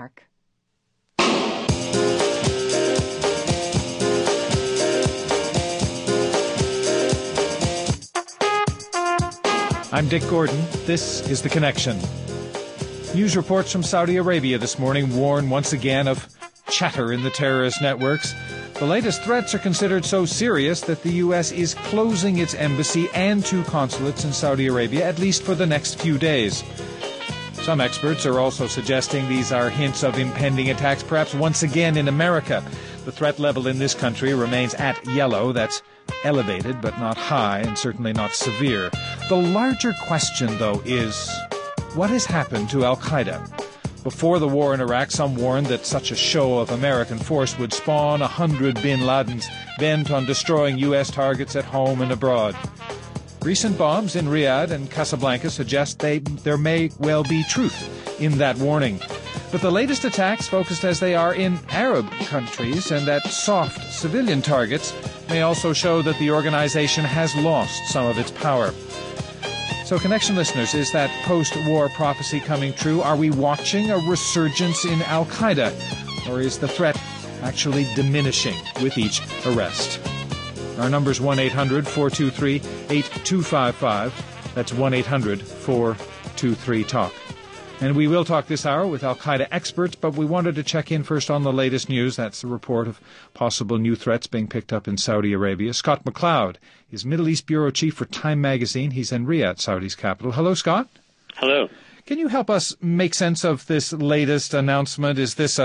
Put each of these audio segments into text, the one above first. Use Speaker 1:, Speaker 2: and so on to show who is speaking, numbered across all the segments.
Speaker 1: York.
Speaker 2: I'm Dick Gordon. This is The Connection. News reports from Saudi Arabia this morning warn once again of chatter in the terrorist networks. The latest threats are considered so serious that the U.S. is closing its embassy and 2 consulates in Saudi Arabia, at least for the next few days. Some experts are also suggesting these are hints of impending attacks, perhaps once again in America. The threat level in this country remains at yellow. That's elevated but not high and certainly not severe. The larger question, though, is what has happened to al-Qaeda? Before the war in Iraq, some warned that such a show of American force would spawn 100 bin Ladens bent on destroying U.S. targets at home and abroad. Recent bombs in Riyadh and Casablanca suggest there may well be truth in that warning. But the latest attacks, focused as they are in Arab countries and at soft civilian targets, may also show that the organization has lost some of its power. So, Connection listeners, is that post-war prophecy coming true? Are we watching a resurgence in al-Qaeda? Or is the threat actually diminishing with each arrest? Our number's 1-800-423-8255. That's 1-800-423-TALK. And we will talk this hour with al-Qaeda experts, but we wanted to check in first on the latest news. That's the report of possible new threats being picked up in Saudi Arabia. Scott McLeod is Middle East Bureau Chief for Time Magazine. He's in Riyadh, Saudi's capital. Hello, Scott.
Speaker 3: Hello.
Speaker 2: Can you help us make sense of this latest announcement? Is this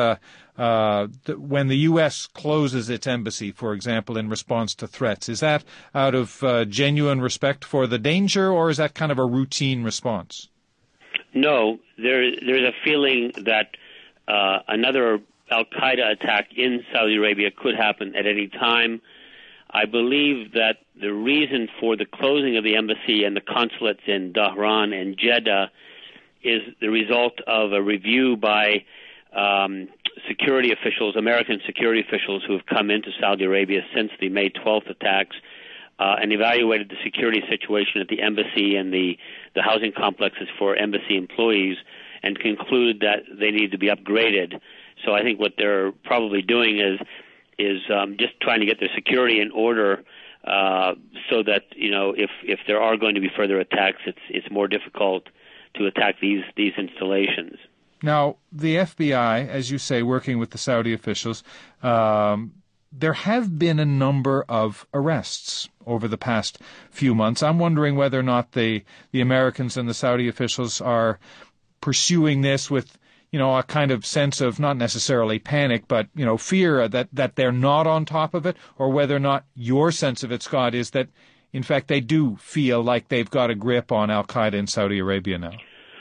Speaker 2: when the U.S. closes its embassy, for example, in response to threats? Is that out of genuine respect for the danger, or is that kind of a routine response?
Speaker 3: No, there's a feeling that another al-Qaeda attack in Saudi Arabia could happen at any time. I believe that the reason for the closing of the embassy and the consulates in Dhahran and Jeddah is the result of a review by security officials, American security officials who have come into Saudi Arabia since the May 12th attacks, and evaluated the security situation at the embassy and the housing complexes for embassy employees, and concluded that they need to be upgraded. So I think what they're probably doing is just trying to get their security in order, so that if there are going to be further attacks, it's more difficult to attack these installations.
Speaker 2: Now, the FBI, as you say, working with the Saudi officials, there have been a number of arrests over the past few months. I'm wondering whether or not the Americans and the Saudi officials are pursuing this with, a kind of sense of not necessarily panic, but, fear that they're not on top of it, or whether or not your sense of it, Scott, is that, in fact, they do feel like they've got a grip on al-Qaeda in Saudi Arabia now.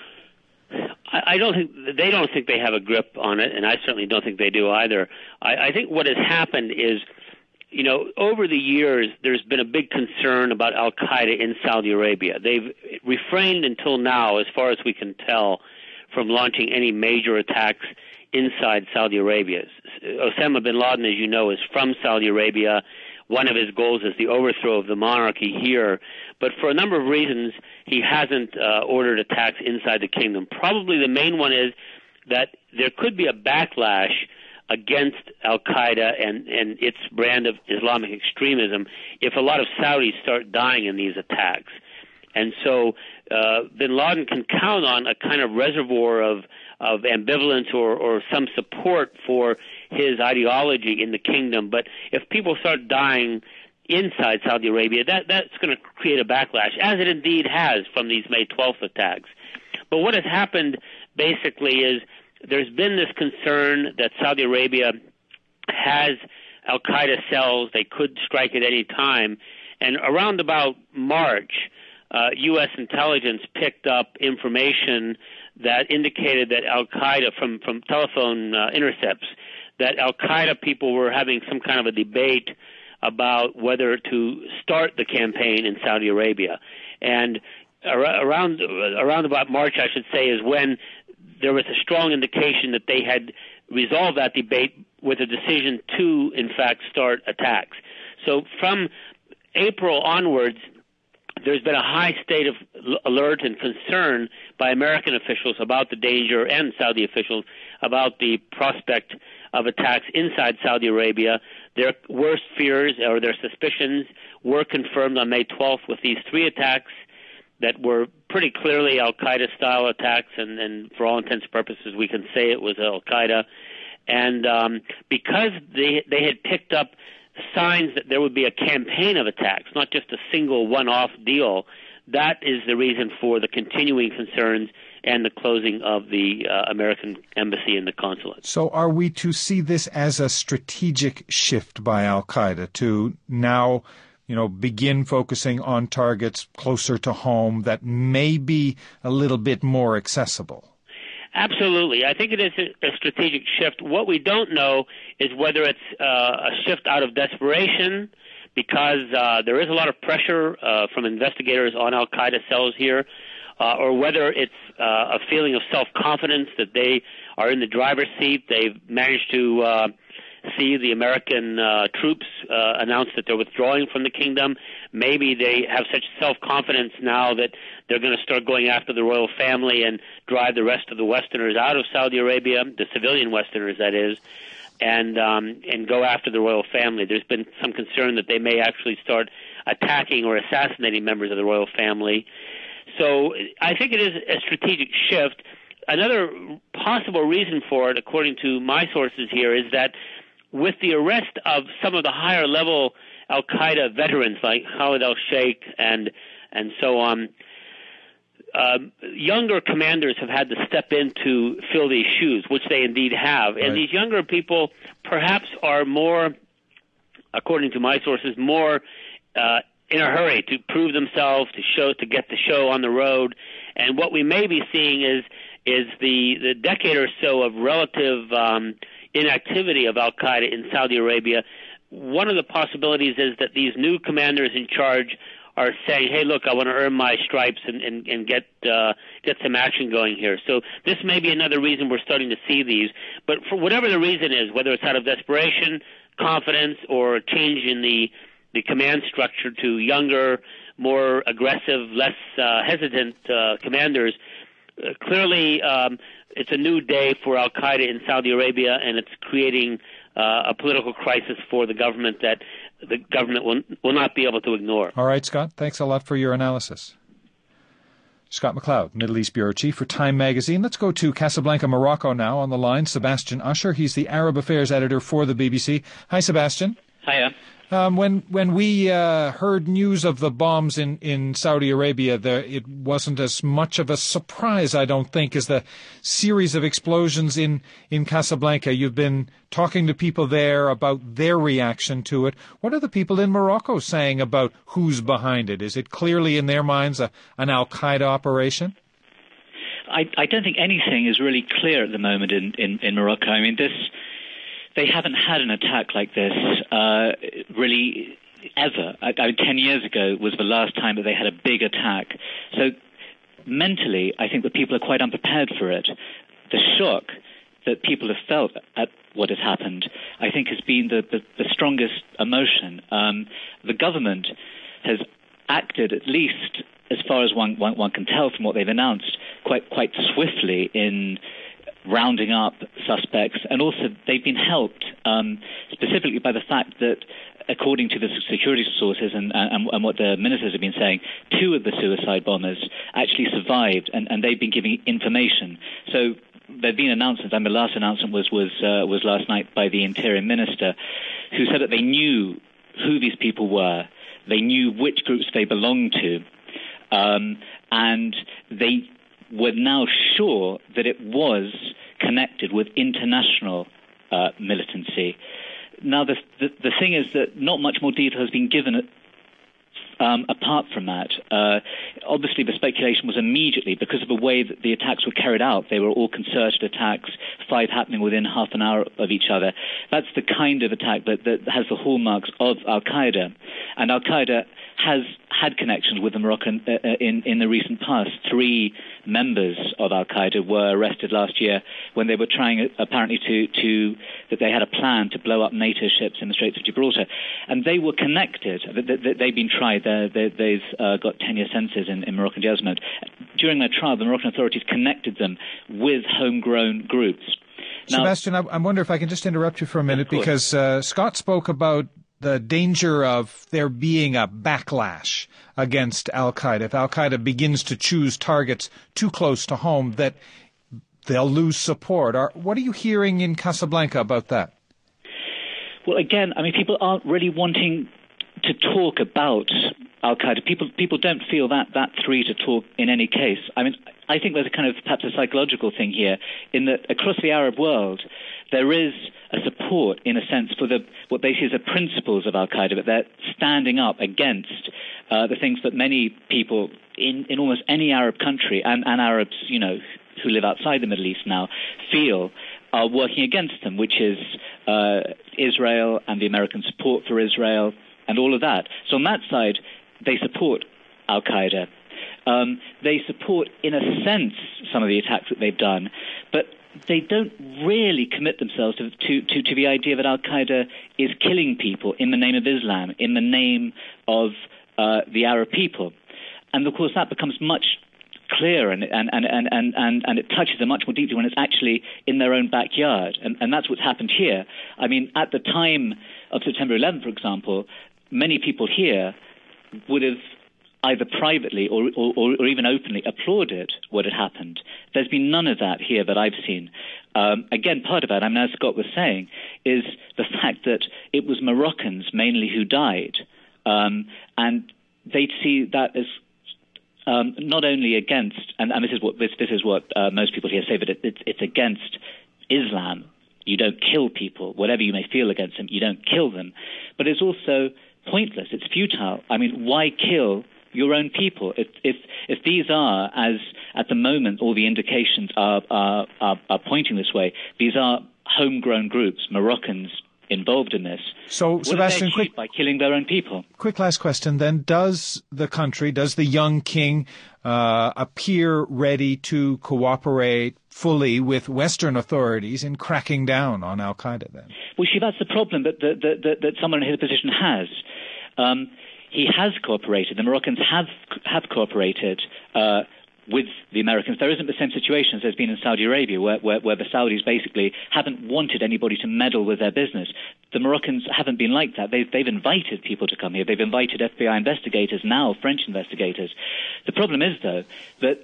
Speaker 3: They don't think they have a grip on it, and I certainly don't think they do either. I think what has happened is, over the years, there's been a big concern about al-Qaeda in Saudi Arabia. They've refrained until now, as far as we can tell, from launching any major attacks inside Saudi Arabia. Osama bin Laden, as you know, is from Saudi Arabia. One of his goals is the overthrow of the monarchy here. But for a number of reasons, he hasn't ordered attacks inside the kingdom. Probably the main one is that there could be a backlash against al-Qaeda and its brand of Islamic extremism if a lot of Saudis start dying in these attacks. And so bin Laden can count on a kind of reservoir of ambivalence or some support for his ideology in the kingdom. But if people start dying inside Saudi Arabia, that's going to create a backlash, as it indeed has from these May 12th attacks. But what has happened basically is there's been this concern that Saudi Arabia has al-Qaeda cells. They could strike at any time. And around about March, U.S. intelligence picked up information that indicated that al-Qaeda, from telephone intercepts, that al-Qaeda people were having some kind of a debate about whether to start the campaign in Saudi Arabia. And around about March, I should say, is when there was a strong indication that they had resolved that debate with a decision to, in fact, start attacks. So from April onwards, there's been a high state of alert and concern by American officials about the danger, and Saudi officials about the prospect of attacks inside Saudi Arabia. Their worst fears or their suspicions were confirmed on May 12th with these 3 attacks that were pretty clearly al-Qaeda-style attacks, and for all intents and purposes, we can say it was al-Qaeda. And because they had picked up signs that there would be a campaign of attacks, not just a single one-off deal, that is the reason for the continuing concerns and the closing of the American embassy and the consulate.
Speaker 2: So are we to see this as a strategic shift by al-Qaeda to now, begin focusing on targets closer to home that may be a little bit more accessible?
Speaker 3: Absolutely. I think it is a strategic shift. What we don't know is whether it's a shift out of desperation, because there is a lot of pressure from investigators on al-Qaeda cells here, or whether it's a feeling of self-confidence that they are in the driver's seat. They've managed to see the American troops announce that they're withdrawing from the kingdom. Maybe they have such self-confidence now that they're going to start going after the royal family and drive the rest of the Westerners out of Saudi Arabia, the civilian Westerners, that is, and go after the royal family. There's been some concern that they may actually start attacking or assassinating members of the royal family. So I think it is a strategic shift. Another possible reason for it, according to my sources here, is that with the arrest of some of the higher-level al-Qaeda veterans like Khalid al-Sheikh and so on, younger commanders have had to step in to fill these shoes, which they indeed have. Right. And these younger people perhaps are more, according to my sources, more in a hurry to prove themselves, to get the show on the road. And what we may be seeing is the decade or so of relative inactivity of al-Qaeda in Saudi Arabia. One of the possibilities is that these new commanders in charge are saying, hey, look, I want to earn my stripes and get some action going here. So this may be another reason we're starting to see these. But for whatever the reason is, whether it's out of desperation, confidence, or a change in the command structure to younger, more aggressive, less hesitant commanders, clearly it's a new day for al-Qaeda in Saudi Arabia, and it's creating a political crisis for the government that the government will not be able to ignore.
Speaker 2: All right, Scott, thanks a lot for your analysis. Scott McLeod, Middle East Bureau Chief for Time Magazine. Let's go to Casablanca, Morocco now. On the line, Sebastian Usher. He's the Arab Affairs Editor for the BBC. Hi, Sebastian.
Speaker 1: Hiya.
Speaker 2: When we heard news of the bombs in Saudi Arabia, it wasn't as much of a surprise, I don't think, as the series of explosions in Casablanca. You've been talking to people there about their reaction to it. What are the people in Morocco saying about who's behind it? Is it clearly in their minds an al-Qaeda operation?
Speaker 1: I don't think anything is really clear at the moment in Morocco. I mean, they haven't had an attack like this really ever. 10 years ago was the last time that they had a big attack. So mentally, I think that people are quite unprepared for it. The shock that people have felt at what has happened, I think, has been the strongest emotion. The government has acted, at least as far as one can tell from what they've announced, quite swiftly in rounding up suspects, and also they've been helped specifically by the fact that, according to the security sources and what the ministers have been saying, 2 of the suicide bombers actually survived, and they've been giving information. So there have been announcements, and the last announcement was last night by the Interior Minister, who said that they knew who these people were, they knew which groups they belonged to, and they were now sure that it was connected with international militancy. Now, the thing is that not much more detail has been given apart from that. Obviously, the speculation was immediately, because of the way that the attacks were carried out, they were all concerted attacks, 5 happening within half an hour of each other. That's the kind of attack that has the hallmarks of al-Qaeda. And al-Qaeda has had connections with the Moroccan in the recent past. 3 members of al-Qaeda were arrested last year when they were trying, apparently, that they had a plan to blow up NATO ships in the Straits of Gibraltar. And they were connected. They've been tried. They've got 10-year sentences in Moroccan jails. During their trial, the Moroccan authorities connected them with homegrown groups.
Speaker 2: Sebastian, I wonder if I can just interrupt you for a minute, because Scott spoke about the danger of there being a backlash against al-Qaeda. If al-Qaeda begins to choose targets too close to home, that they'll lose support. What are you hearing in Casablanca about that?
Speaker 1: Well, again, I mean, people aren't really wanting to talk about al-Qaeda. People don't feel that free to talk in any case. I mean, I think there's a kind of perhaps a psychological thing here, in that across the Arab world there is a support, in a sense, for what they see as the principles of al-Qaeda, but they're standing up against the things that many people in almost any Arab country, and Arabs, who live outside the Middle East now, feel are working against them, which is Israel and the American support for Israel and all of that. So on that side, they support al-Qaeda. They support, in a sense, some of the attacks that they've done, but they don't really commit themselves to the idea that al-Qaeda is killing people in the name of Islam, in the name of the Arab people. And of course that becomes much clearer, and it touches them much more deeply when it's actually in their own backyard. And that's what's happened here. I mean, at the time of September 11th, for example, many people here would have either privately or even openly applauded what had happened. There's been none of that here that I've seen. Again, part of that, as Scott was saying, is the fact that it was Moroccans mainly who died. And they'd see that as not only against, and this is what most people here say, that it's against Islam. You don't kill people. Whatever you may feel against them, you don't kill them. But it's also pointless. It's futile. I mean, why kill your own people? If these are, as at the moment all the indications are pointing this way, these are homegrown groups, Moroccans involved in this.
Speaker 2: So, Sebastian,
Speaker 1: by killing their own people.
Speaker 2: Quick last question then. Does the young king appear ready to cooperate fully with Western authorities in cracking down on al-Qaeda then?
Speaker 1: Well, that's the problem that someone in his position has. He has cooperated. The Moroccans have cooperated with the Americans. There isn't the same situation as there's been in Saudi Arabia, where the Saudis basically haven't wanted anybody to meddle with their business. The Moroccans haven't been like that. They've invited people to come here. They've invited FBI investigators, now French investigators. The problem is, though, that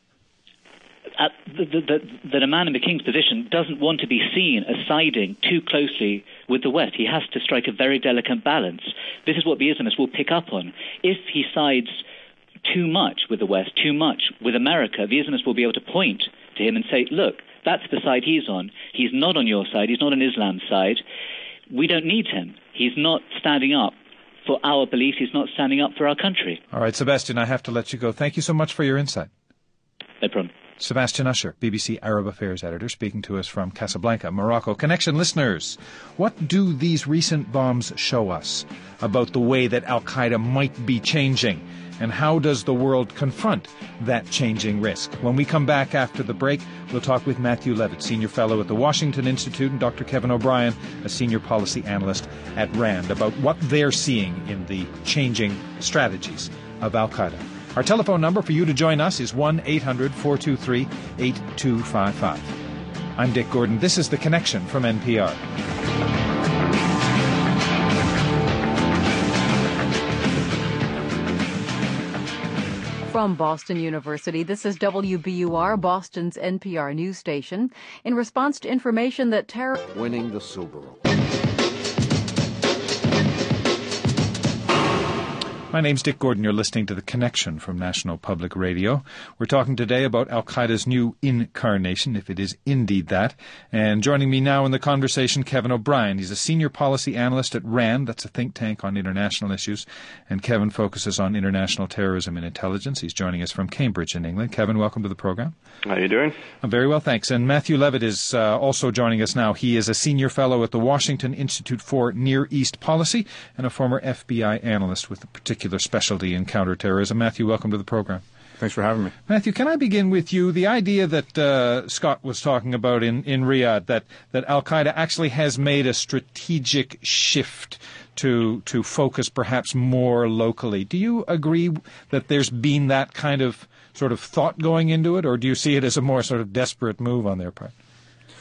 Speaker 1: that a man in the king's position doesn't want to be seen as siding too closely with the West. He has to strike a very delicate balance. This is what the Islamists will pick up on. If he sides too much with the West, too much with America, the Islamists will be able to point to him and say, look, that's the side he's on. He's not on your side. He's not on Islam's side. We don't need him. He's not standing up for our beliefs. He's not standing up for our country.
Speaker 2: All right, Sebastian, I have to let you go. Thank you so much for your insight.
Speaker 1: No problem.
Speaker 2: Sebastian Usher, BBC Arab Affairs editor, speaking to us from Casablanca, Morocco. Connection listeners, what do these recent bombs show us about the way that al-Qaeda might be changing? And how does the world confront that changing risk? When we come back after the break, we'll talk with Matthew Levitt, Senior Fellow at the Washington Institute, and Dr. Kevin O'Brien, a Senior Policy Analyst at RAND, about what they're seeing in the changing strategies of al-Qaeda. Our telephone number for you to join us is 1-800-423-8255. I'm Dick Gordon. This is The Connection from NPR.
Speaker 4: From Boston University, this is WBUR, Boston's NPR news station. In response to information that
Speaker 5: winning the Subaru.
Speaker 2: My name's Dick Gordon. You're listening to The Connection from National Public Radio. We're talking today about al-Qaeda's new incarnation, if it is indeed that. And joining me now in the conversation, Kevin O'Brien. He's a senior policy analyst at RAND. That's a think tank on international issues. And Kevin focuses on international terrorism and intelligence. He's joining us from Cambridge in England. Kevin, welcome to the program.
Speaker 6: How are you doing?
Speaker 2: I'm very well, thanks. And Matthew Levitt is also joining us now. He is a senior fellow at the Washington Institute for Near East Policy and a former FBI analyst with a particular specialty in counterterrorism. Matthew, welcome to the program.
Speaker 6: Thanks for having me.
Speaker 2: Matthew, can I begin with you? The idea that Scott was talking about in Riyadh, that al-Qaeda actually has made a strategic shift to focus perhaps more locally. Do you agree that there's been that kind of sort of thought going into it, or do you see it as a more sort of desperate move on their part?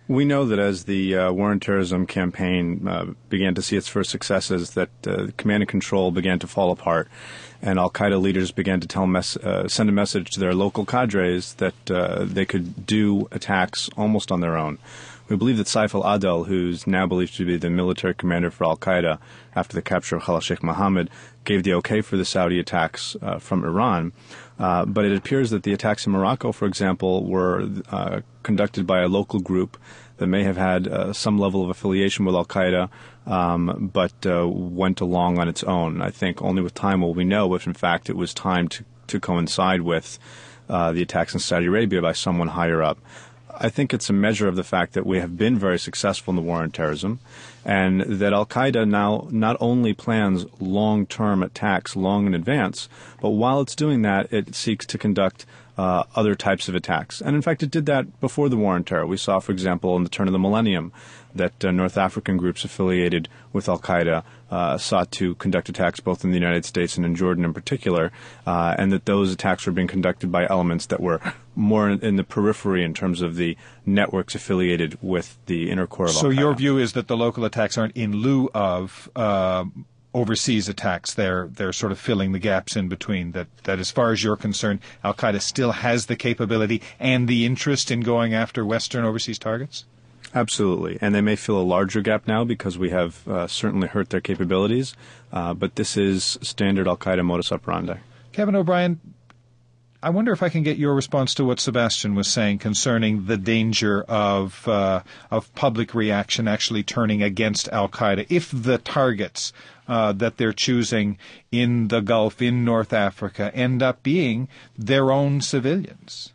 Speaker 6: We know that as the war on terrorism campaign began to see its first successes, that command and control began to fall apart, and al-Qaeda leaders began to send a message to their local cadres that they could do attacks almost on their own. We believe that Saif al-Adel, who's now believed to be the military commander for al-Qaeda after the capture of Khalid Sheikh Mohammed, gave the okay for the Saudi attacks from Iran. But it appears that the attacks in Morocco, for example, were conducted by a local group that may have had some level of affiliation with al-Qaeda, but went along on its own. I think only with time will we know if, in fact, it was timed to coincide with the attacks in Saudi Arabia by someone higher up. I think it's a measure of the fact that we have been very successful in the war on terrorism, and that al-Qaeda now not only plans long-term attacks long in advance, but while it's doing that, it seeks to conduct other types of attacks. And in fact, it did that before the war on terror. We saw, for example, in the turn of the millennium, that North African groups affiliated with al-Qaeda sought to conduct attacks both in the United States and in Jordan in particular, and that those attacks were being conducted by elements that were more in the periphery in terms of the networks affiliated with the inner core of al-Qaeda.
Speaker 2: So your view is that the local attacks aren't in lieu of overseas attacks. They're sort of filling the gaps in between, that as far as you're concerned, al-Qaeda still has the capability and the interest in going after Western overseas targets?
Speaker 6: Absolutely. And they may fill a larger gap now because we have certainly hurt their capabilities, but this is standard al-Qaeda modus operandi.
Speaker 2: Kevin O'Brien, I wonder if I can get your response to what Sebastian was saying concerning the danger of public reaction actually turning against al-Qaeda if the targets that they're choosing in the Gulf, in North Africa, end up being their own civilians.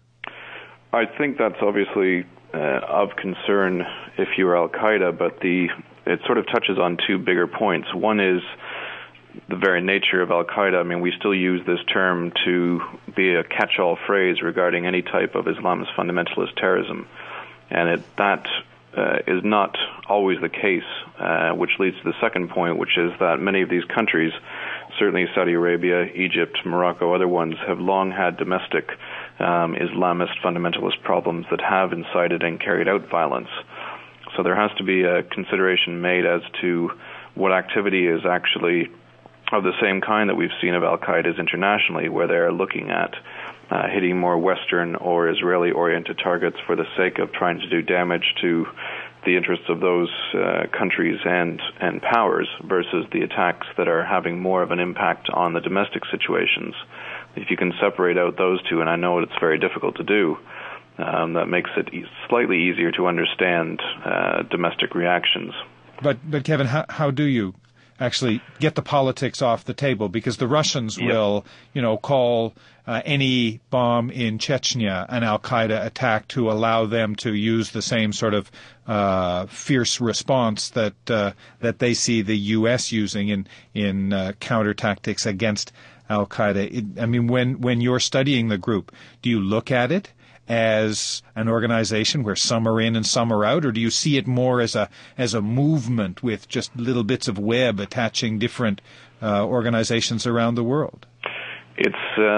Speaker 7: I think that's obviously of concern if you're al-Qaeda, but it sort of touches on two bigger points. One is the very nature of al-Qaeda. I mean, we still use this term to be a catch-all phrase regarding any type of Islamist fundamentalist terrorism, and that is not always the case, which leads to the second point, which is that many of these countries, certainly Saudi Arabia, Egypt, Morocco, other ones, have long had domestic Islamist fundamentalist problems that have incited and carried out violence. So there has to be a consideration made as to what activity is actually of the same kind that we've seen of al-Qaeda's internationally, where they're looking at hitting more Western or Israeli-oriented targets for the sake of trying to do damage to the interests of those countries and powers versus the attacks that are having more of an impact on the domestic situations. If you can separate out those two, and I know it's very difficult to do, that makes it slightly easier to understand domestic reactions.
Speaker 2: But Kevin, how do you actually get the politics off the table? Because the Russians will, call any bomb in Chechnya an al-Qaeda attack to allow them to use the same sort of fierce response that they see the U.S. using in counter tactics against al-Qaeda. I mean, when you're studying the group, do you look at it as an organization where some are in and some are out, or do you see it more as a movement with just little bits of web attaching different organizations around the world?
Speaker 7: It's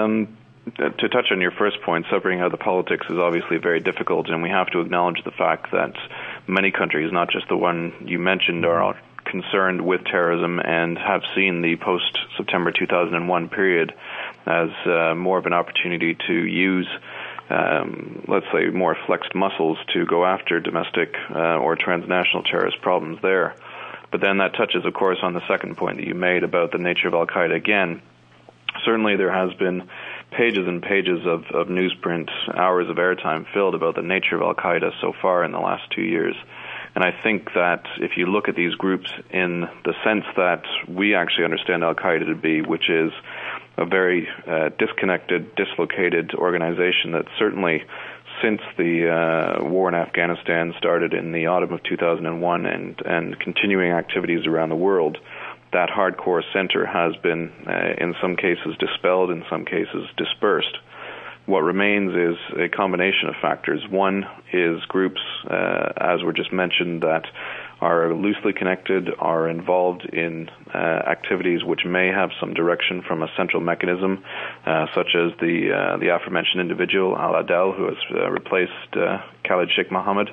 Speaker 7: to touch on your first point, separating out the politics is obviously very difficult, and we have to acknowledge the fact that many countries, not just the one you mentioned, are concerned with terrorism and have seen the post-September 2001 period as more of an opportunity to use let's say, more flexed muscles to go after domestic or transnational terrorist problems there. But then that touches, of course, on the second point that you made about the nature of al-Qaeda again. Certainly there has been pages and pages of newsprint, hours of airtime filled about the nature of al-Qaeda so far in the last 2 years. And I think that if you look at these groups in the sense that we actually understand al-Qaeda to be, which is a very disconnected, dislocated organization that certainly since the war in Afghanistan started in the autumn of 2001 and continuing activities around the world, that hardcore center has been, in some cases, dispelled, in some cases, dispersed. What remains is a combination of factors. One is groups, as were just mentioned, that are loosely connected, are involved in activities which may have some direction from a central mechanism, such as the aforementioned individual, Al-Adel, who has replaced Khalid Sheikh Mohammed,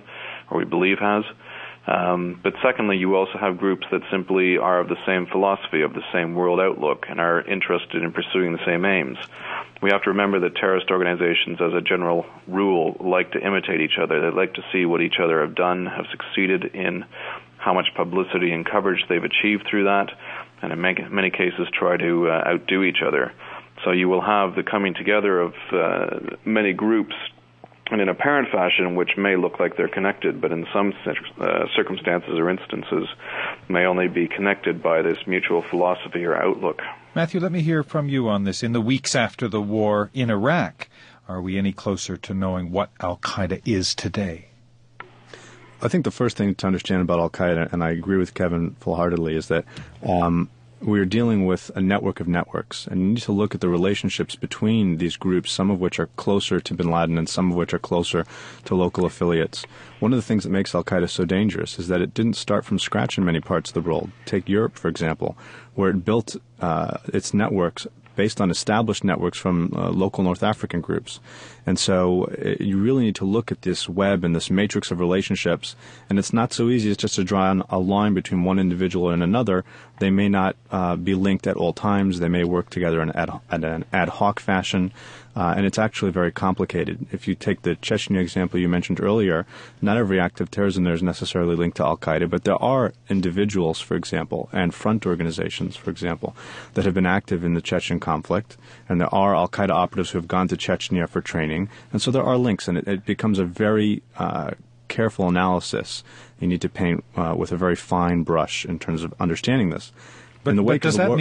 Speaker 7: or we believe has. But secondly, you also have groups that simply are of the same philosophy, of the same world outlook, and are interested in pursuing the same aims. We have to remember that terrorist organizations, as a general rule, like to imitate each other. They like to see what each other have done, have succeeded in, how much publicity and coverage they've achieved through that, and in many cases try to outdo each other. So you will have the coming together of many groups in an apparent fashion which may look like they're connected, but in some circumstances or instances may only be connected by this mutual philosophy or outlook.
Speaker 2: Matthew, let me hear from you on this. In the weeks after the war in Iraq, are we any closer to knowing what al-Qaeda is today?
Speaker 6: I think the first thing to understand about al-Qaeda, and I agree with Kevin full-heartedly, is that we're dealing with a network of networks, and you need to look at the relationships between these groups, some of which are closer to bin Laden and some of which are closer to local affiliates. One of the things that makes al-Qaeda so dangerous is that it didn't start from scratch in many parts of the world. Take Europe, for example, where it built its networks based on established networks from local North African groups. And so you really need to look at this web and this matrix of relationships, and it's not so easy as just to draw a line between one individual and another. They may not be linked at all times. They may work together in an ad hoc fashion, and it's actually very complicated. If you take the Chechnya example you mentioned earlier, not every act of terrorism there is necessarily linked to al-Qaeda, but there are individuals, for example, and front organizations, for example, that have been active in the Chechen conflict, and there are al-Qaeda operatives who have gone to Chechnya for training, and so there are links, and it becomes a very careful analysis. You need to paint with a very fine brush in terms of understanding this.
Speaker 2: But does that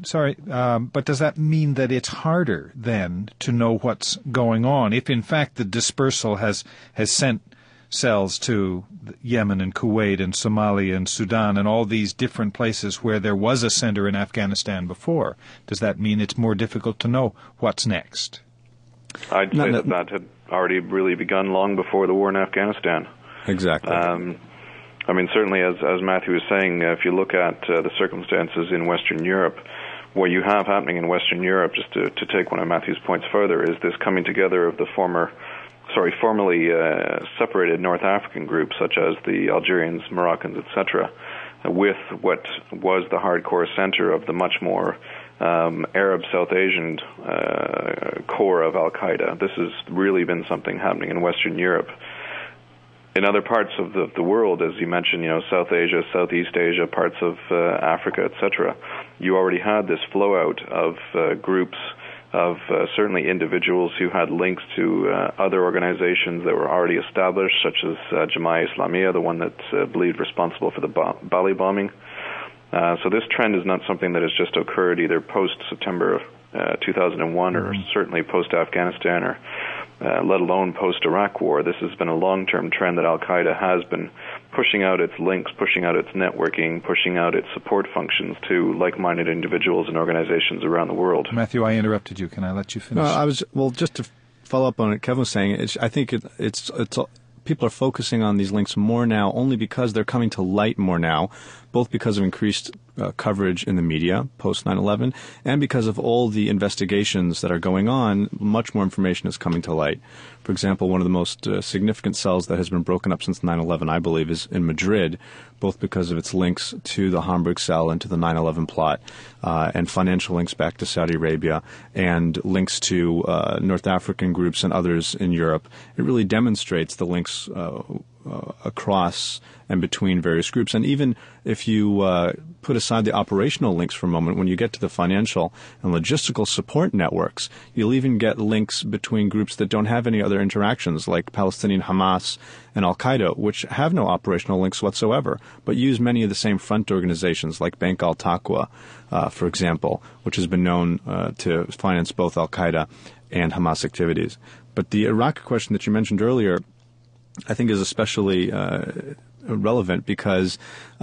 Speaker 2: mean that it's harder then to know what's going on if, in fact, the dispersal has sent cells to Yemen and Kuwait and Somalia and Sudan and all these different places where there was a center in Afghanistan before? Does that mean it's more difficult to know what's next?
Speaker 7: I'd say that had already really begun long before the war in Afghanistan.
Speaker 6: Exactly.
Speaker 7: I mean, certainly, as Matthew was saying, if you look at the circumstances in Western Europe, what you have happening in Western Europe, just to take one of Matthew's points further, is this coming together of the formerly separated North African groups, such as the Algerians, Moroccans, etc., with what was the hardcore center of the much more Arab South Asian core of al-Qaeda. This has really been something happening in Western Europe. In other parts of the world, as you mentioned, South Asia, Southeast Asia, parts of Africa, etc., you already had this flow out of groups of certainly individuals who had links to other organizations that were already established, such as Jemaah Islamiyah, the one that's believed responsible for the Bali bombing. So this trend is not something that has just occurred either post-September 2001 or certainly post-Afghanistan or let alone post-Iraq war. This has been a long-term trend that al-Qaeda has been pushing out its links, pushing out its networking, pushing out its support functions to like-minded individuals and organizations around the world.
Speaker 2: Matthew, I interrupted you. Can I let you finish?
Speaker 6: Just to follow up on what Kevin was saying, I think it's people are focusing on these links more now only because they're coming to light more now, both because of increased coverage in the media post 9/11 and because of all the investigations that are going on. Much more information is coming to light. For example, one of the most significant cells that has been broken up since 9/11, I believe, is in Madrid, both because of its links to the Hamburg cell and to the 9/11 plot, and financial links back to Saudi Arabia, and links to North African groups and others in Europe. It really demonstrates the links across and between various groups. And even if you put aside the operational links for a moment, when you get to the financial and logistical support networks, you'll even get links between groups that don't have any other interactions, like Palestinian Hamas and al-Qaeda, which have no operational links whatsoever, but use many of the same front organizations, like Bank al-Taqwa, for example, which has been known to finance both al-Qaeda and Hamas activities. But the Iraq question that you mentioned earlier, I think, is especially relevant because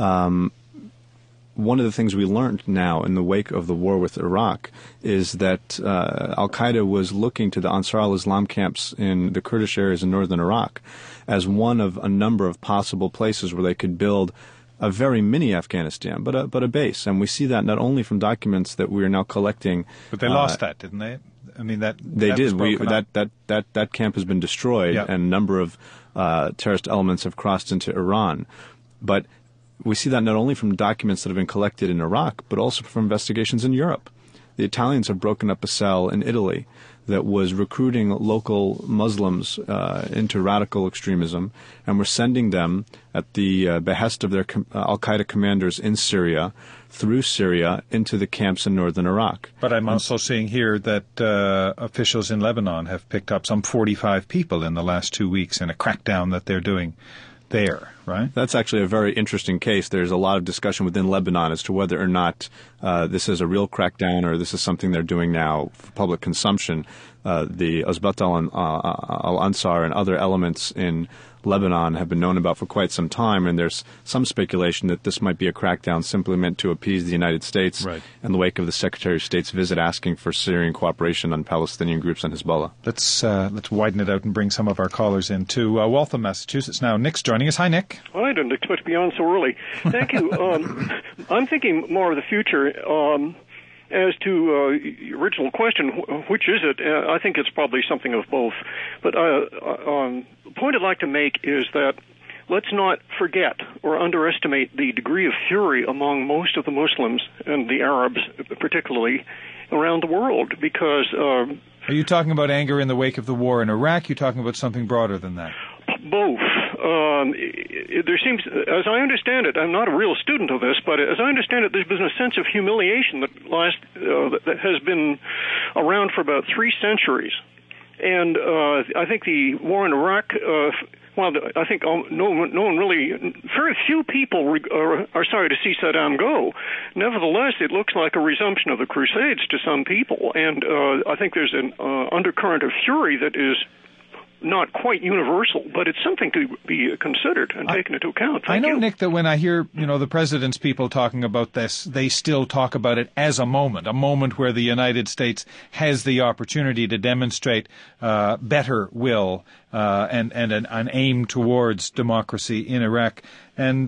Speaker 6: one of the things we learned now in the wake of the war with Iraq is that al-Qaeda was looking to the Ansar al-Islam camps in the Kurdish areas in northern Iraq as one of a number of possible places where they could build a very mini Afghanistan, but a base. And we see that not only from documents that we are now collecting.
Speaker 2: But they lost that, didn't they? I mean, that
Speaker 6: they did. That camp has been destroyed, and a number of terrorist elements have crossed into Iran. But we see that not only from documents that have been collected in Iraq, but also from investigations in Europe. The Italians have broken up a cell in Italy that was recruiting local Muslims into radical extremism, and were sending them at the behest of their al-Qaeda commanders in Syria, through Syria, into the camps in northern Iraq.
Speaker 2: But I'm also seeing here that officials in Lebanon have picked up some 45 people in the last 2 weeks in a crackdown that they're doing there, right?
Speaker 6: That's actually a very interesting case. There's a lot of discussion within Lebanon as to whether or not this is a real crackdown or this is something they're doing now for public consumption. The Uzbat al-Ansar and other elements in Lebanon have been known about for quite some time, and there's some speculation that this might be a crackdown simply meant to appease the United States in the wake of the Secretary of State's visit asking for Syrian cooperation on Palestinian groups and Hezbollah.
Speaker 2: Let's widen it out and bring some of our callers into Waltham, Massachusetts now. Nick's joining us. Hi, Nick.
Speaker 8: Well, I didn't expect to be on so early. Thank you. I'm thinking more of the future. As to your original question, which is it? I think it's probably something of both. But the point I'd like to make is that let's not forget or underestimate the degree of fury among most of the Muslims and the Arabs, particularly, around the world. Because
Speaker 2: are you talking about anger in the wake of the war in Iraq? You're talking about something broader than that?
Speaker 8: Both. There seems, as I understand it, I'm not a real student of this, but as I understand it, there's been a sense of humiliation that has been around for about 3 centuries. And I think the war in Iraq, I think no one really, very few people are sorry to see Saddam go. Nevertheless, it looks like a resumption of the Crusades to some people. And I think there's an undercurrent of fury that is not quite universal, but it's something to be considered and taken into account.
Speaker 2: I know, Nick, that when I hear, the president's people talking about this, they still talk about it as a moment where the United States has the opportunity to demonstrate better will and an aim towards democracy in Iraq. And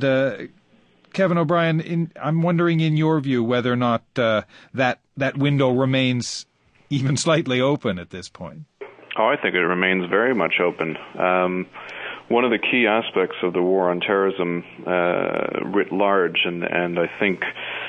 Speaker 2: Kevin O'Brien, I'm wondering, in your view, whether or not that window remains even slightly open at this point.
Speaker 7: Oh, I think it remains very much open. One of the key aspects of the war on terrorism writ large, and I think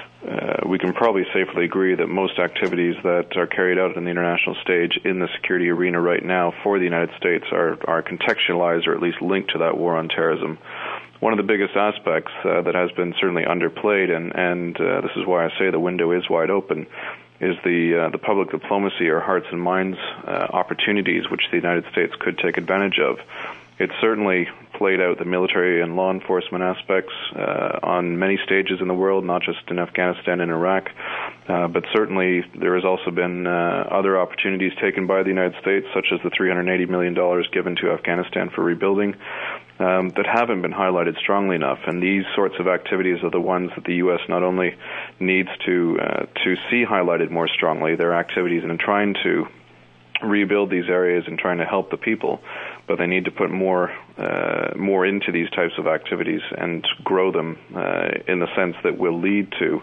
Speaker 7: we can probably safely agree that most activities that are carried out on the international stage in the security arena right now for the United States are contextualized or at least linked to that war on terrorism. One of the biggest aspects that has been certainly underplayed, and this is why I say the window is wide open, is the public diplomacy or hearts and minds opportunities which the United States could take advantage of. It certainly played out the military and law enforcement aspects on many stages in the world, not just in Afghanistan and Iraq, but certainly there has also been other opportunities taken by the United States, such as the $380 million given to Afghanistan for rebuilding, that haven't been highlighted strongly enough. And these sorts of activities are the ones that the U.S. not only needs to see highlighted more strongly, their activities in trying to rebuild these areas and trying to help the people, but they need to put more into these types of activities and grow them in the sense that will lead to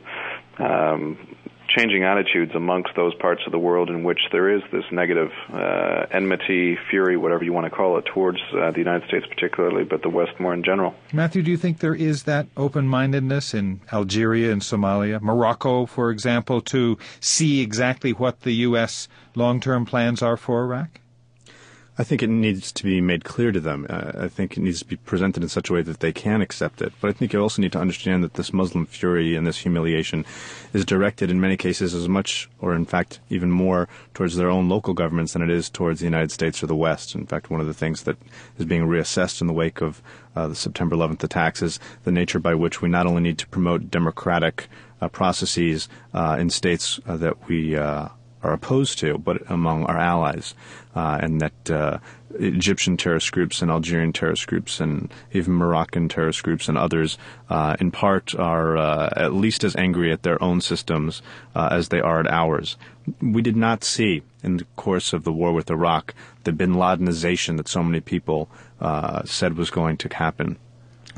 Speaker 7: changing attitudes amongst those parts of the world in which there is this negative enmity, fury, whatever you want to call it, towards the United States particularly, but the West more in general.
Speaker 2: Matthew, do you think there is that open-mindedness in Algeria and Somalia, Morocco, for example, to see exactly what the U.S. long-term plans are for Iraq?
Speaker 6: I think it needs to be made clear to them. I think it needs to be presented in such a way that they can accept it. But I think you also need to understand that this Muslim fury and this humiliation is directed in many cases as much, or in fact even more, towards their own local governments than it is towards the United States or the West. In fact, one of the things that is being reassessed in the wake of the September 11th attacks is the nature by which we not only need to promote democratic processes in states that we are opposed to, but among our allies, and that Egyptian terrorist groups and Algerian terrorist groups and even Moroccan terrorist groups and others, in part, are at least as angry at their own systems as they are at ours. We did not see, in the course of the war with Iraq, the bin Ladenization that so many people said was going to happen.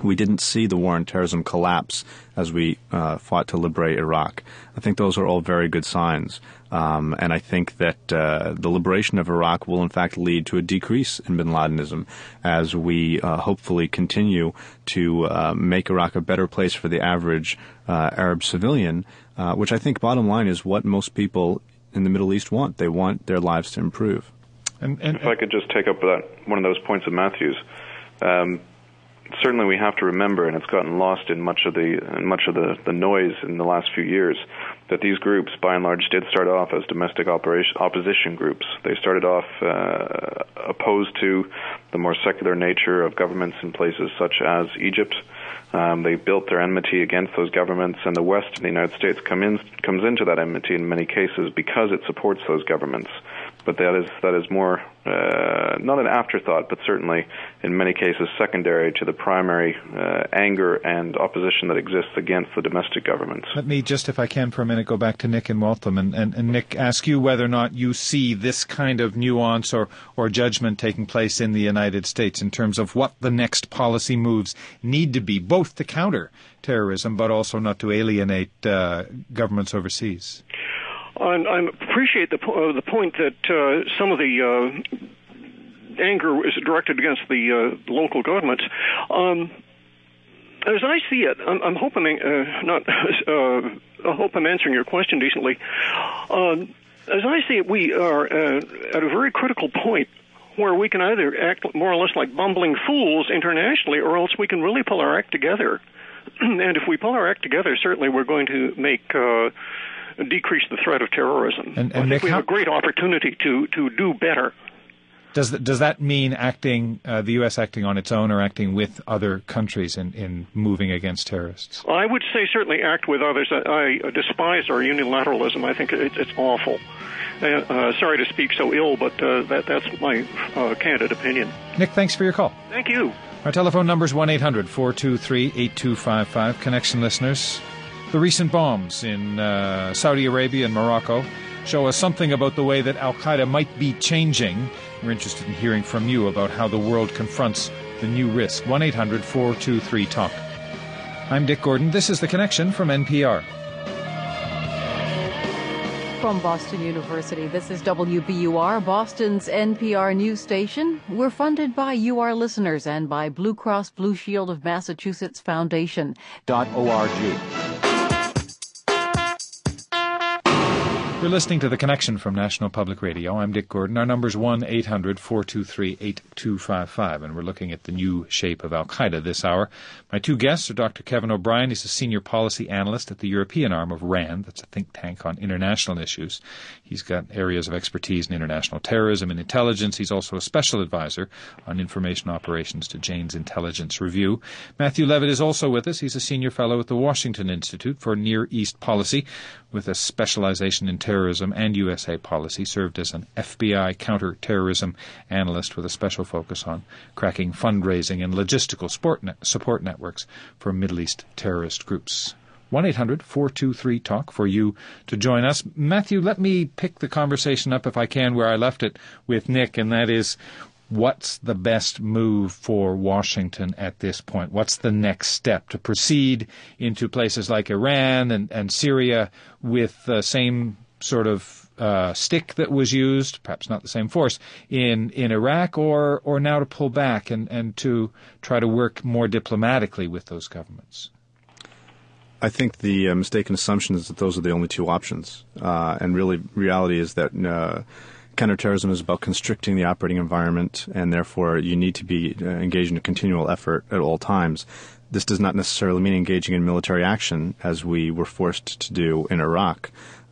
Speaker 6: we didn't see the war on terrorism collapse as we fought to liberate Iraq. I think those are all very good signs. And I think that the liberation of Iraq will, in fact, lead to a decrease in bin Ladenism as we hopefully continue to make Iraq a better place for the average Arab civilian, which I think, bottom line, is what most people in the Middle East want. They want their lives to improve.
Speaker 7: And if I could just take up one of those points of Matthew's, certainly we have to remember, and it's gotten lost in much of the noise in the last few years, that these groups, by and large, did start off as domestic opposition groups. They started off opposed to the more secular nature of governments in places such as Egypt. They built their enmity against those governments, and the West and the United States comes into that enmity in many cases because it supports those governments. But that is more not an afterthought, but certainly in many cases secondary to the primary anger and opposition that exists against the domestic governments.
Speaker 2: Let me just, if I can, for a minute, go back to Nick in Waltham and Nick, ask you whether or not you see this kind of nuance or judgment taking place in the United States in terms of what the next policy moves need to be, both to counter terrorism but also not to alienate governments overseas.
Speaker 8: I appreciate the point that some of the anger is directed against the local governments. As I see it, I'm hoping I hope I'm answering your question decently. As I see it, we are at a very critical point where we can either act more or less like bumbling fools internationally, or else we can really pull our act together. And if we pull our act together, certainly we're going to make decrease the threat of terrorism.
Speaker 2: And
Speaker 8: I think
Speaker 2: Nick,
Speaker 8: we have a great opportunity to do better.
Speaker 2: Does that mean acting, the U.S. acting on its own or acting with other countries in moving against terrorists?
Speaker 8: I would say certainly act with others. I despise our unilateralism. I think it's awful. Sorry to speak so ill, but that's my candid opinion.
Speaker 2: Nick, thanks for your call.
Speaker 8: Thank you.
Speaker 2: Our telephone number is 1-800-423-8255. Connection listeners, the recent bombs in Saudi Arabia and Morocco show us something about the way that al-Qaeda might be changing. We're interested in hearing from you about how the world confronts the new risk. 1-800-423-TALK. I'm Dick Gordon. This is The Connection from NPR.
Speaker 4: From Boston University, this is WBUR, Boston's NPR news station. We're funded by you, our listeners, and by Blue Cross Blue Shield of Massachusetts Foundation.
Speaker 5: .org.
Speaker 2: You're listening to The Connection from National Public Radio. I'm Dick Gordon. Our number's 1-800-423-8255, and we're looking at the new shape of al-Qaeda this hour. My two guests are Dr. Kevin O'Brien. He's a senior policy analyst at the European arm of RAND. That's a think tank on international issues. He's got areas of expertise in international terrorism and intelligence. He's also a special advisor on information operations to Jane's Intelligence Review. Matthew Levitt is also with us. He's a senior fellow at the Washington Institute for Near East Policy with a specialization in terrorism and USA policy, served as an FBI counter-terrorism analyst with a special focus on cracking fundraising and logistical support networks for Middle East terrorist groups. 1-800-423-TALK for you to join us. Matthew, let me pick the conversation up, if I can, where I left it with Nick, and that is, what's the best move for Washington at this point? What's the next step to proceed into places like Iran and Syria with the same sort of stick that was used, perhaps not the same force, in Iraq, or now to pull back and to try to work more diplomatically with those governments?
Speaker 6: I think the mistaken assumption is that those are the only two options. And really, reality is that counterterrorism is about constricting the operating environment, and therefore you need to be engaged in a continual effort at all times. This does not necessarily mean engaging in military action, as we were forced to do in Iraq.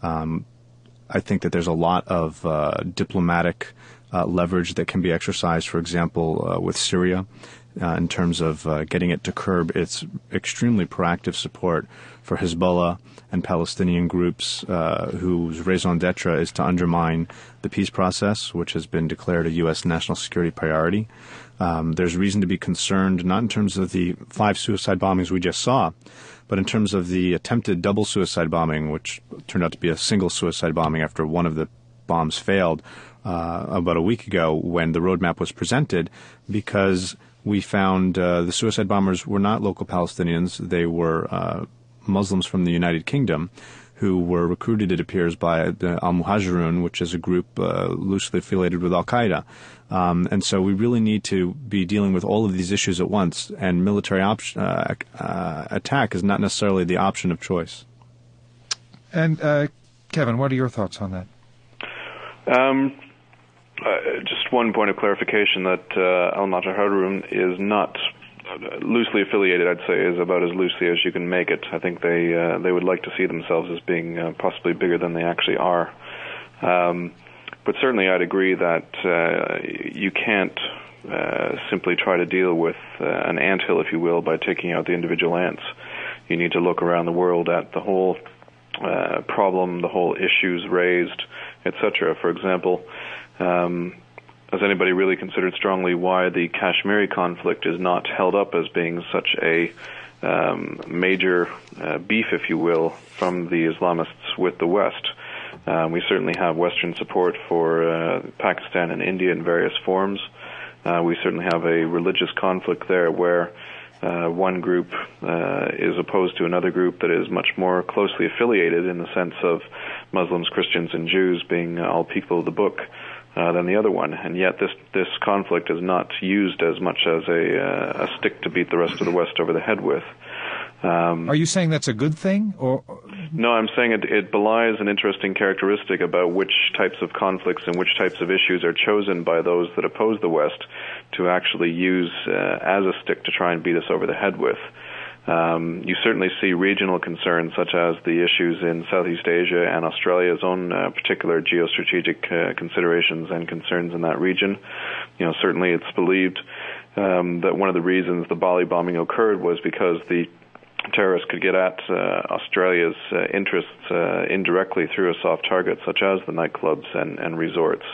Speaker 6: I think that there's a lot of diplomatic leverage that can be exercised, for example, with Syria, in terms of getting it to curb its extremely proactive support for Hezbollah and Palestinian groups whose raison d'etre is to undermine the peace process, which has been declared a U.S. national security priority. There's reason to be concerned, not in terms of the 5 suicide bombings we just saw, but in terms of the attempted double suicide bombing, which turned out to be a single suicide bombing after one of the bombs failed about a week ago when the roadmap was presented, because we found the suicide bombers were not local Palestinians. They were Muslims from the United Kingdom who were recruited, it appears, by Al-Muhajirun, which is a group loosely affiliated with Al-Qaeda. And so we really need to be dealing with all of these issues at once, and military attack is not necessarily the option of choice.
Speaker 2: And Kevin, what are your thoughts on that?
Speaker 7: Just one point of clarification, that Al-Muhajirun is not loosely affiliated. I'd say is about as loosely as you can make it. I think they would like to see themselves as being possibly bigger than they actually are. But certainly I'd agree that you can't simply try to deal with an anthill, if you will, by taking out the individual ants. You need to look around the world at the whole problem, the whole issues raised, etc. For example, has anybody really considered strongly why the Kashmiri conflict is not held up as being such a major beef, if you will, from the Islamists with the West? We certainly have Western support for Pakistan and India in various forms. We certainly have a religious conflict there where one group is opposed to another group that is much more closely affiliated in the sense of Muslims, Christians, and Jews being all people of the book than the other one. And yet this conflict is not used as much as a stick to beat the rest of the West over the head with.
Speaker 2: Are you saying that's a good thing? Or
Speaker 7: no, I'm saying it belies an interesting characteristic about which types of conflicts and which types of issues are chosen by those that oppose the West to actually use as a stick to try and beat us over the head with. You certainly see regional concerns such as the issues in Southeast Asia and Australia's own particular geostrategic considerations and concerns in that region. Certainly it's believed that one of the reasons the Bali bombing occurred was because the terrorists could get at Australia's interests indirectly through a soft target such as the nightclubs and resorts.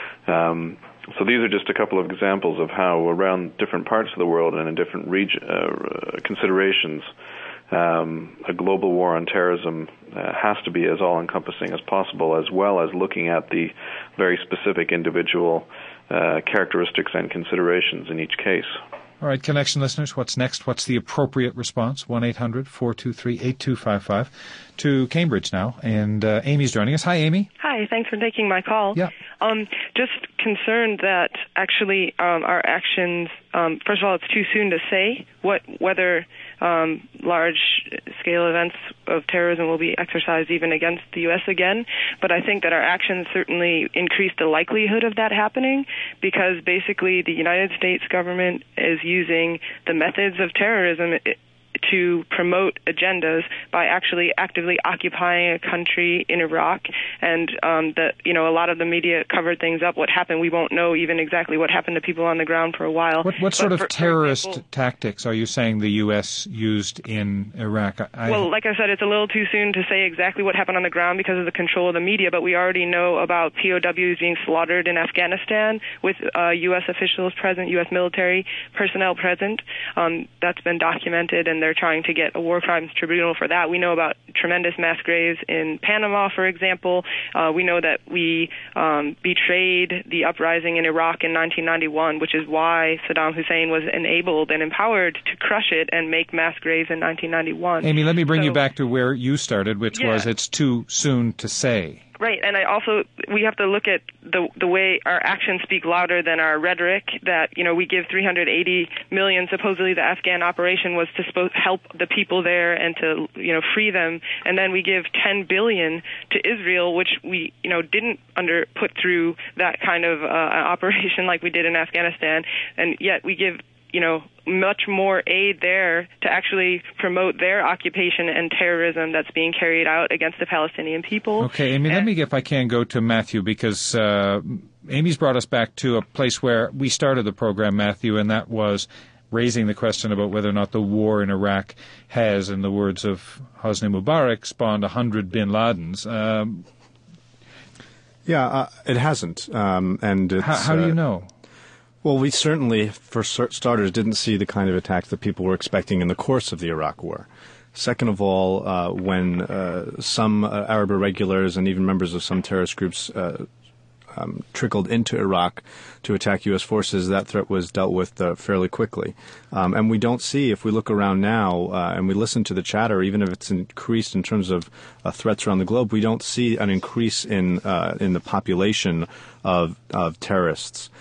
Speaker 7: So these are just a couple of examples of how around different parts of the world and in different considerations, a global war on terrorism has to be as all-encompassing as possible, as well as looking at the very specific individual characteristics and considerations in each case.
Speaker 2: All right, Connection listeners, what's next? What's the appropriate response? 1-800-423-8255. To Cambridge now, and Amy's joining us. Hi, Amy.
Speaker 9: Hi, thanks for taking my call.
Speaker 2: Yeah.
Speaker 9: Just concerned that actually our actions, first of all, it's too soon to say whether large-scale events of terrorism will be exercised even against the U.S. again, but I think that our actions certainly increase the likelihood of that happening, because basically the United States government is using the methods of terrorism to promote agendas by actually actively occupying a country in Iraq, and a lot of the media covered things up. What happened, we won't know even exactly what happened to people on the ground for a while.
Speaker 2: What sort of terrorist tactics are you saying the U.S. used in Iraq?
Speaker 9: Well, like I said, it's a little too soon to say exactly what happened on the ground because of the control of the media, but we already know about POWs being slaughtered in Afghanistan with U.S. officials present, U.S. military personnel present. That's been documented, and they're trying to get a war crimes tribunal for that. We know about tremendous mass graves in Panama, for example. We know that we betrayed the uprising in Iraq in 1991, which is why Saddam Hussein was enabled and empowered to crush it and make mass graves in 1991.
Speaker 2: Amy, let me bring you back to where you started, which was it's too soon to say.
Speaker 9: Right, and we have to look at the way our actions speak louder than our rhetoric, that, we give $380 million, supposedly the Afghan operation was to help the people there and to, free them, and then we give $10 billion to Israel, which we, didn't put through that kind of operation like we did in Afghanistan, and yet we give much more aid there to actually promote their occupation and terrorism that's being carried out against the Palestinian people.
Speaker 2: Okay, Amy, let me, if I can, go to Matthew, because Amy's brought us back to a place where we started the program, Matthew, and that was raising the question about whether or not the war in Iraq has, in the words of Hosni Mubarak, spawned 100 bin Ladens.
Speaker 6: It hasn't. And it's,
Speaker 2: how do you know?
Speaker 6: Well, we certainly, for starters, didn't see the kind of attacks that people were expecting in the course of the Iraq War. Second of all, when some Arab irregulars and even members of some terrorist groups trickled into Iraq to attack U.S. forces, that threat was dealt with fairly quickly. And we don't see, if we look around now and we listen to the chatter, even if it's increased in terms of threats around the globe, we don't see an increase in the population of terrorists.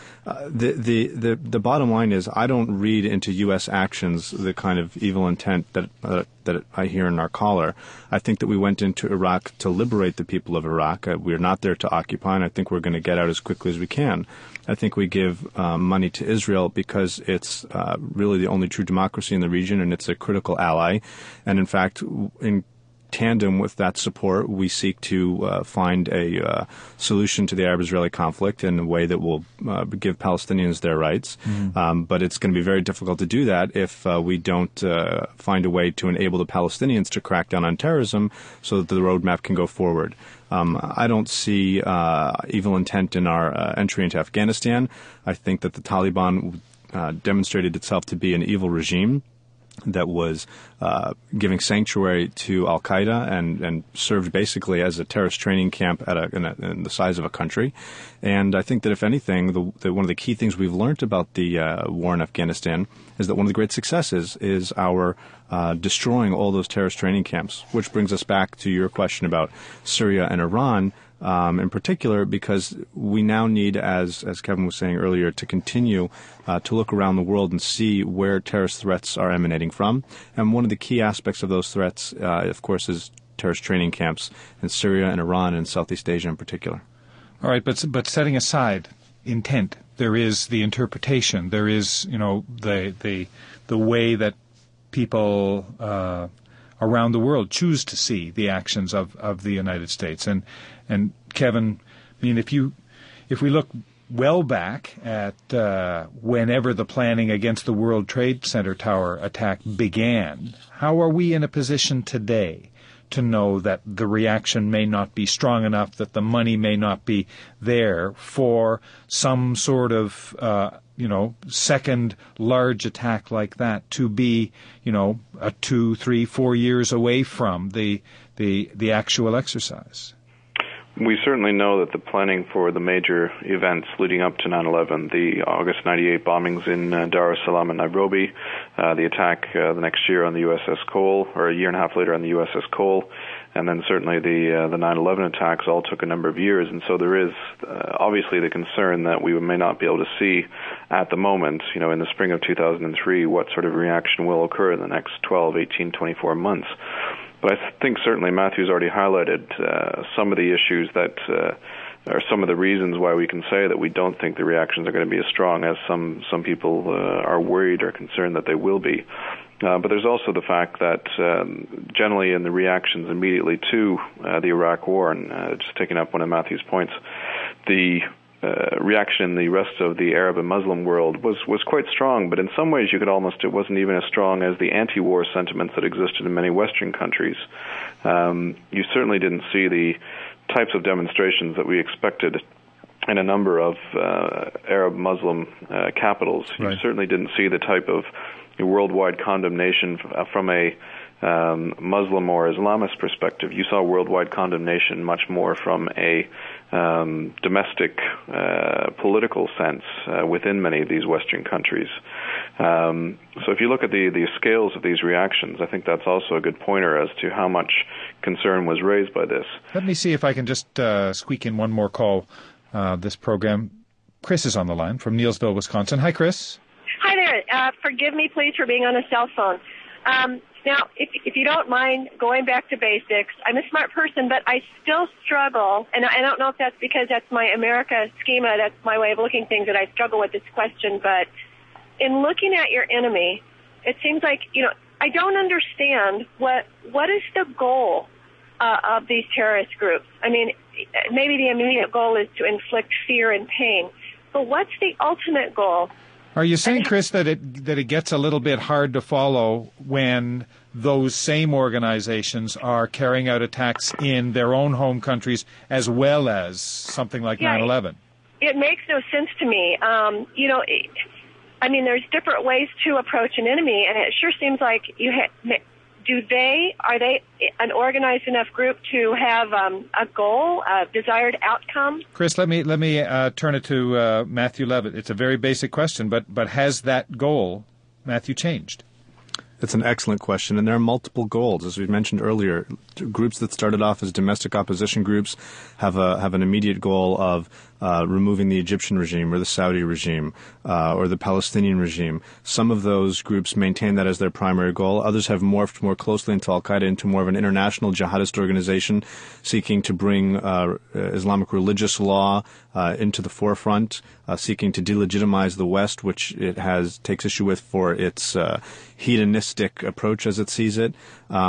Speaker 6: The bottom line is, I don't read into U.S. actions the kind of evil intent that I hear in our caller. I think that we went into Iraq to liberate the people of Iraq. We're not there to occupy, and I think we're going to get out as quickly as we can. I think we give money to Israel because it's really the only true democracy in the region, and it's a critical ally. And in fact, in tandem with that support, we seek to find a solution to the Arab-Israeli conflict in a way that will give Palestinians their rights. But it's going to be very difficult to do that if we don't find a way to enable the Palestinians to crack down on terrorism so that the roadmap can go forward. I don't see evil intent in our entry into Afghanistan. I think that the Taliban demonstrated itself to be an evil regime that was giving sanctuary to al-Qaeda and served basically as a terrorist training camp in the size of a country. And I think that, if anything, one of the key things we've learned about the war in Afghanistan is that one of the great successes is our destroying all those terrorist training camps, which brings us back to your question about Syria and Iran. In particular, because we now need, as Kevin was saying earlier, to continue to look around the world and see where terrorist threats are emanating from. And one of the key aspects of those threats, of course, is terrorist training camps in Syria and Iran and Southeast Asia in particular. All right, but setting aside intent, there is the interpretation. There is, the way that people around the world choose to see the actions of the United States. And Kevin, I mean, if we look well back at whenever the planning against the World Trade Center tower attack began, how are we in a position today to know that the reaction may not be strong enough, that the money may not be there for some sort of second large attack like that to be, a 2, 3, 4 years away from the actual exercise?
Speaker 7: We certainly know that the planning for the major events leading up to 9/11, the August 98 bombings in Dar es Salaam and Nairobi, the attack the next year on the USS Cole, or a year and a half later on the USS Cole, and then certainly the 9/11 attacks all took a number of years. And so there is obviously the concern that we may not be able to see at the moment, in the spring of 2003, what sort of reaction will occur in the next 12, 18, 24 months. But I think certainly Matthew's already highlighted some of the issues that are some of the reasons why we can say that we don't think the reactions are going to be as strong as some people are worried or concerned that they will be. But there's also the fact that generally in the reactions immediately to the Iraq War, and just taking up one of Matthew's points, the reaction in the rest of the Arab and Muslim world was quite strong, but in some ways it wasn't even as strong as the anti-war sentiments that existed in many Western countries. You certainly didn't see the types of demonstrations that we expected in a number of Arab Muslim capitals. Right. You certainly didn't see the type of worldwide condemnation from a Muslim or Islamist perspective. You saw worldwide condemnation much more from a domestic political sense within many of these Western countries. So if you look at the scales of these reactions, I think that's also a good pointer as to how much concern was raised by this.
Speaker 2: Let me see if I can just squeak in one more call this program. Chris is on the line from Neillsville, Wisconsin. Hi, Chris.
Speaker 10: Hi there. Forgive me, please, for being on a cell phone. Now, if you don't mind going back to basics, I'm a smart person, but I still struggle, and I don't know if that's because that's my America schema, that's my way of looking at things, that I struggle with this question, but in looking at your enemy, it seems like, I don't understand what is the goal of these terrorist groups. I mean, maybe the immediate goal is to inflict fear and pain, but what's the ultimate goal?
Speaker 2: Are you saying, Chris, that it gets a little bit hard to follow when those same organizations are carrying out attacks in their own home countries as well as something like 9/11?
Speaker 10: It makes no sense to me. There's different ways to approach an enemy, and it sure seems like are they an organized enough group to have a goal, a desired outcome?
Speaker 2: Chris, let me turn it to Matthew Levitt. It's a very basic question, but has that goal, Matthew, changed?
Speaker 6: It's an excellent question, and there are multiple goals. As we mentioned earlier, groups that started off as domestic opposition groups have an immediate goal of removing the Egyptian regime or the Saudi regime or the Palestinian regime. Some of those groups maintain that as their primary goal. Others have morphed more closely into Al-Qaeda into more of an international jihadist organization seeking to bring Islamic religious law into the forefront, seeking to delegitimize the West, which it takes issue with for its hedonistic approach as it sees it.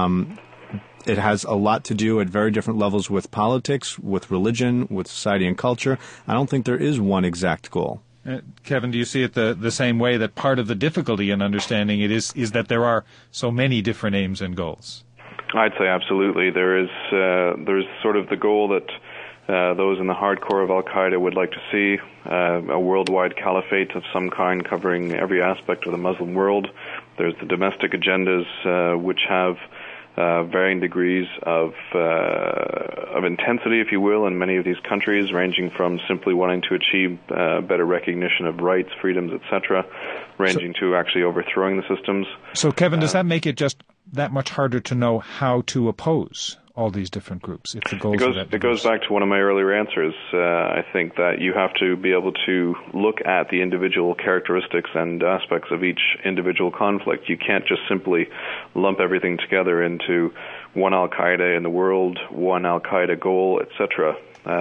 Speaker 6: It has a lot to do at very different levels with politics, with religion, with society and culture. I don't think there is one exact goal.
Speaker 2: Kevin, do you see it the same way, that part of the difficulty in understanding it is that there are so many different aims and goals?
Speaker 7: I'd say absolutely. There's sort of the goal that those in the hardcore of Al-Qaeda would like to see, a worldwide caliphate of some kind covering every aspect of the Muslim world. There's the domestic agendas, which have varying degrees of intensity, if you will, in many of these countries, ranging from simply wanting to achieve better recognition of rights, freedoms, etc., ranging to actually overthrowing the systems.
Speaker 2: So, Kevin, does that make it just that much harder to know how to oppose all these different groups? If the goals
Speaker 7: it goes back to one of my earlier answers. I think that you have to be able to look at the individual characteristics and aspects of each individual conflict. You can't just simply lump everything together into one Al-Qaeda in the world, one Al-Qaeda goal, etc.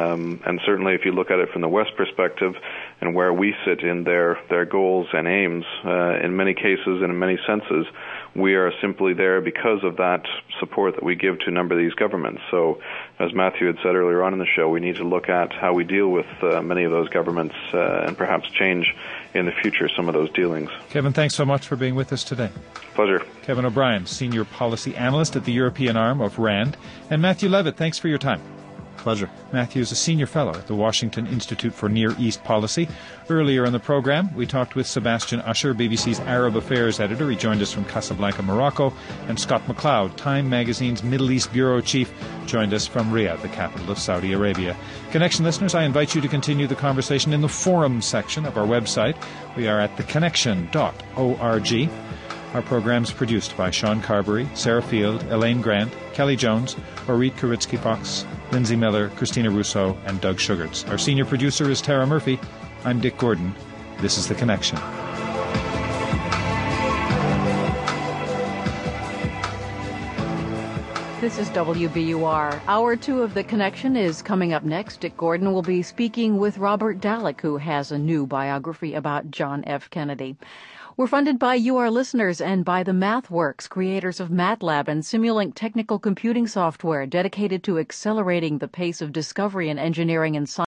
Speaker 7: And certainly if you look at it from the West perspective and where we sit in their goals and aims, in many cases and in many senses, we are simply there because of that support that we give to a number of these governments. So, as Matthew had said earlier on in the show, we need to look at how we deal with many of those governments and perhaps change in the future some of those dealings.
Speaker 2: Kevin, thanks so much for being with us today.
Speaker 7: Pleasure.
Speaker 2: Kevin O'Brien, Senior Policy Analyst at the European arm of RAND. And Matthew Levitt, thanks for your time.
Speaker 6: Pleasure.
Speaker 2: Matthew is a senior fellow at the Washington Institute for Near East Policy. Earlier in the program, we talked with Sebastian Usher, BBC's Arab Affairs editor. He joined us from Casablanca, Morocco. And Scott McLeod, Time Magazine's Middle East bureau chief, joined us from Riyadh, the capital of Saudi Arabia. Connection listeners, I invite you to continue the conversation in the forum section of our website. We are at theconnection.org. Our program is produced by Sean Carberry, Sarah Field, Elaine Grant, Kelly Jones, Orit Kuritsky-Fox, Lindsay Miller, Christina Russo, and Doug Sugarts. Our senior producer is Tara Murphy. I'm Dick Gordon. This is The Connection.
Speaker 4: This is WBUR. Hour 2 of The Connection is coming up next. Dick Gordon will be speaking with Robert Dallek, who has a new biography about John F. Kennedy. We're funded by you, our listeners, and by the MathWorks, creators of MATLAB and Simulink technical computing software dedicated to accelerating the pace of discovery in engineering and science.